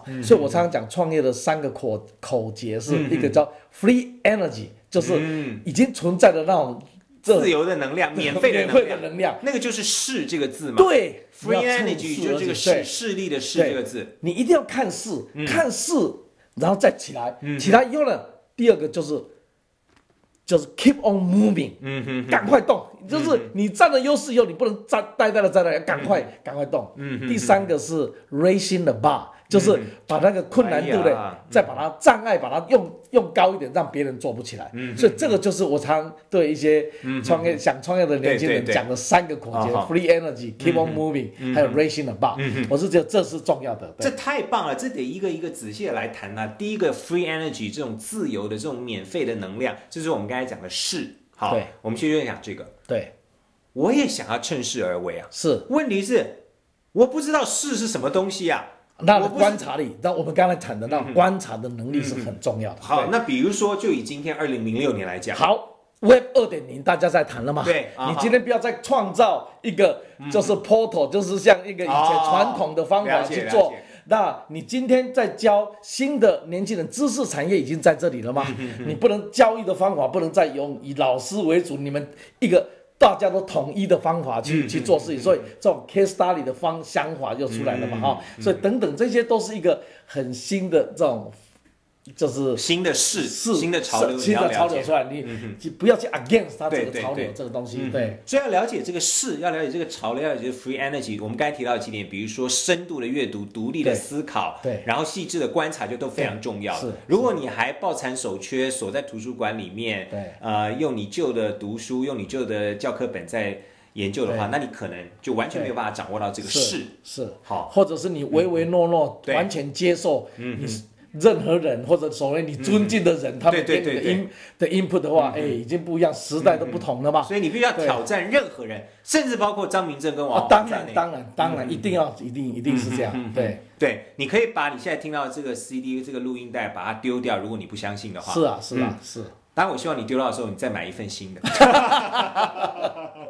所以我常常讲创业的3个口诀是一个叫 free energy， 就是已经存在的那种自由的能量，免费的能量，那个就是势这个字嘛。 对 ，free energy 就是这个势力的势这个字。 你一定要看势，看势，然后再起来，起来以后呢，第二个就是 keep on moving， 赶快动，就是你占了优势以后，你不能呆呆的在那里，赶快动。第3个是 raising the bar， 就是把那个困难度的再把它障碍把它用高一点，让别人做不起来。所以这个就是我常对一些想创业的年轻人讲的3个口诀 ：free energy、keep on moving， 还有 raising the bar。我是觉得这是重要的。 这太棒了，这得一个一个仔细的来谈啊。第一个 free energy 这种自由的这种免费的能量，这是我们刚才讲的势。好，我们先就讲这个。 对， 我也想要趁势而为啊。 是， 问题是我不知道势是什么东西啊。 那观察力，那我们刚才谈的那观察的能力是很重要的。 好，那比如说，就以今天2006年来讲， 好 ，Web 2.0大家在谈了嘛？ 对， 你今天不要再创造一个就是 portal，就是像一个以前传统的方法去做。那你今天在教新的年轻人，知识产业已经在这里了吗？你不能教育的方法不能再以老师为主，你们一个大家都统一的方法去做事情，所以这种 case study 的想法就出来了嘛，所以等等这些都是一个很新的这种。就是新的新的潮流， 新的潮流出来，你不要去 against 它这个潮流，这个东西，对。 所以要了解这个势，要了解这个潮流，要了解 free energy。我们刚才提到的几点，比如说深度的阅读、独立的思考， 对， 然后细致的观察，就都非常重要。是，如果你还抱残守缺，锁在图书馆里面， 对， 用你旧的读书，用你旧的教科本在研究的话，那你可能就完全没有办法掌握到这个势。 是， 好， 或者是你唯唯诺诺，完全接受你。任何人或者所谓你尊敬的人，他们给你的 input 的话，已经不一样，时代都不同了嘛。 所以你必须要挑战任何人，甚至包括张明正跟王当然，一定是这样。 对，你可以把你现在听到的这个 CD 这个录音带把它丢掉，如果你不相信的话。 是啊。 当然，我希望你丢掉的时候，你再买一份新的。